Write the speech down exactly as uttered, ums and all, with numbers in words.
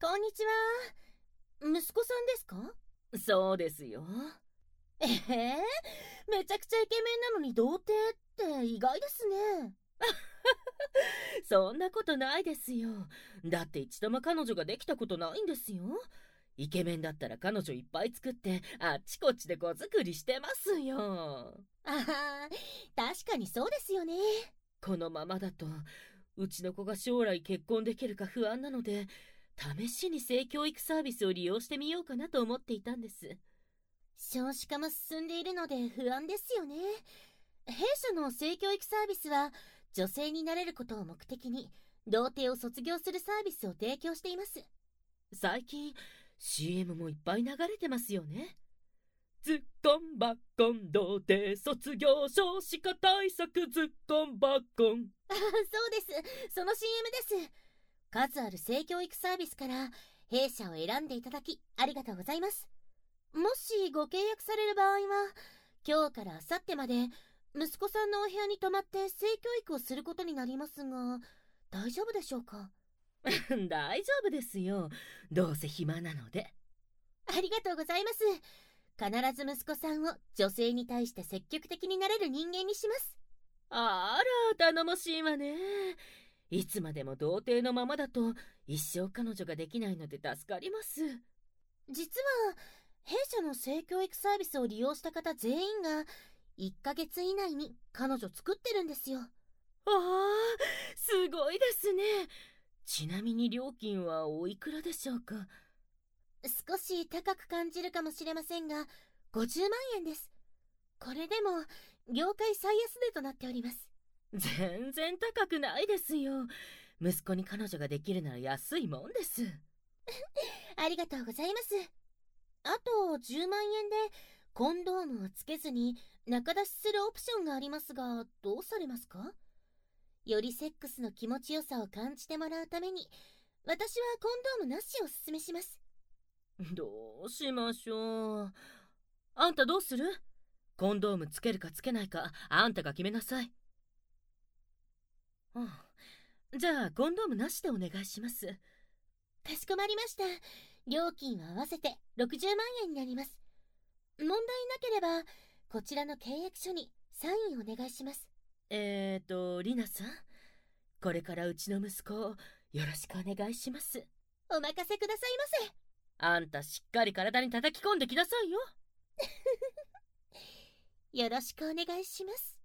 こんにちは。息子さんですか？ そうですよ。 ええー、めちゃくちゃイケメンなのに童貞って意外ですね。 そんなことないですよ。だって一度も彼女ができたことないんですよ。イケメンだったら彼女いっぱい作ってあっちこっちで子作りしてますよ。 ああ、確かにそうですよね。 このままだとうちの子が将来結婚できるか不安なので、試しに性教育サービスを利用してみようかなと思っていたんです。 少子化も進んでいるので不安ですよね。弊社の性教育サービスは女性になれることを目的に童貞を卒業するサービスを提供しています。 最近 シーエム もいっぱい流れてますよね。ズッコンバッコン童貞卒業少子化対策ズッコンバッコン。 あ、そうです。その シーエム です。数ある性教育サービスから弊社を選んでいただきありがとうございます。もしご契約される場合は、今日から明後日まで息子さんのお部屋に泊まって性教育をすることになりますが、大丈夫でしょうか？ 大丈夫ですよ。どうせ暇なので。 ありがとうございます。必ず息子さんを女性に対して積極的になれる人間にします。 あら、頼もしいわね。いつまでも童貞のままだと一生彼女ができないので助かります。 実は、弊社の性教育サービスを利用した方全員がいっかげつ以内に彼女作ってるんですよ。 ああ、すごいですね。ちなみに料金はおいくらでしょうか？ 少し高く感じるかもしれませんが、ごじゅうまんえんです。これでも業界最安値となっております。 全然高くないですよ。息子に彼女ができるなら安いもんです。 ありがとうございます。あとじゅうまんえんでコンドームをつけずに中出しするオプションがありますが、どうされますか？よりセックスの気持ちよさを感じてもらうために、私はコンドームなしをおすすめします。 どうしましょう。あんたどうする？コンドームつけるかつけないかあんたが決めなさい。うん、じゃあコンドームなしでお願いします。 かしこまりました。料金は合わせてろくじゅうまんえんになります。問題なければこちらの契約書にサインお願いします。 えーとリナさん、これからうちの息子をよろしくお願いします。 お任せくださいませ。 あんたしっかり体に叩き込んできなさいよ。 よろしくお願いします。